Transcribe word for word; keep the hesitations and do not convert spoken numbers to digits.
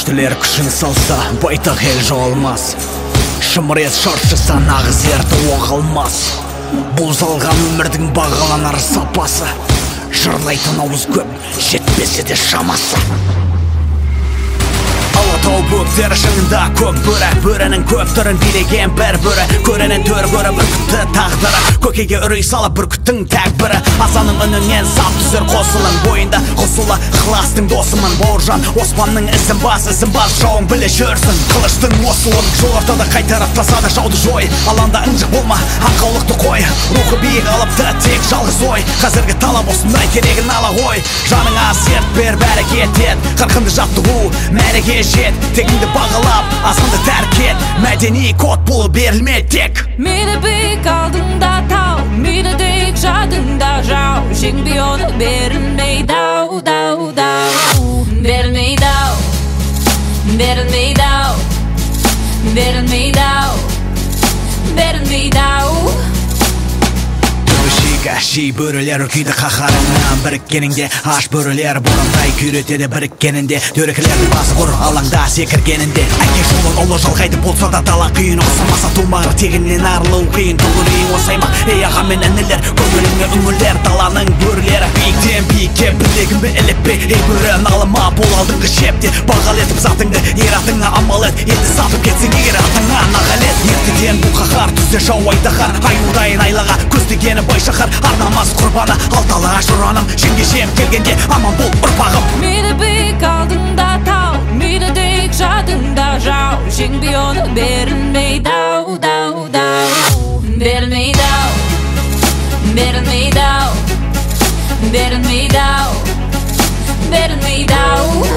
күштілер күшін салса байтақ ел жоғалмас. Шымырет шартшыса нағыз ерді оғалмас. Бұл залған өмірдің бағаланар сапасы. Жырлайтын ауыз көп, жетпесе де шамасы. Алатау бөктері шыңында көп бөрі, бөрінің көп түрін билеген бір бөрі. Көрінен төр көрі бүркітті тағдыры, көкеге үрей салып бүркіттің тәк бірі. Асаның үнінен сап түсір қосылың бойында, қосылы қыластың досымын. Бауыржан Оспанның ізін бас, ізін бас, жауың біле жүрсін. Қылыштың осылын жол ортада қайтарып тасады жауды жой. Аланда ыңжық болма, ақаулықты қой. Рухы биік алыпты тек жалғыз ой. Қазіргі талап осындай керегін ала ғой. Жаныңа серт бер, бәрі кетет, қырқынды жаттығу мәреге жет. Тегіңді бағалап, асынды тәрк ет. Мәдени код бұл берілме тек. Мені биік алдыңда тау, мені дек жадыңда жау. Жеңбей оны берілмейді ау, дау, дау. Берілмейді ау, берілмейді ау, берілмейді ау, берілмейді ау. Ши бөрілер күйді қақарыңнан біріккеніңде, аш бөрілер бұрындай күйретеді біріккенінде. Дөрекілердің басы бұр алаңда секіргенінде. Әке жолын ұлы жалғайды болса да дала қиын. Осамаса тумағыр тегінен арылу қиын. Тұғырейін осаймақ ей аға мен әнілер, көңіліңе үңілер даланың бөрілері. Биіктен биікке білегін бе іліп бе, ей бөрі налыма бол алдыңғы шепте. Бағал етіп затыңды ер атыңа амал ет. Енді сатып кетсің егер атыңа нағалет. Ертеден бұл қақар түсте жау айдахар, аюдайын айлаға көздегені байшақар. Арнамас құрбаны алталаға жұраным, жеңгешем келгенде аман бол ұрпағым. Мені биік алдыңда тау, мені дек жадыңда жау. Жеңбей оны берілмейді ау, дау, дау. Берілмейді ау, берілмейді ау, берілмейді ау, берілмейді ау.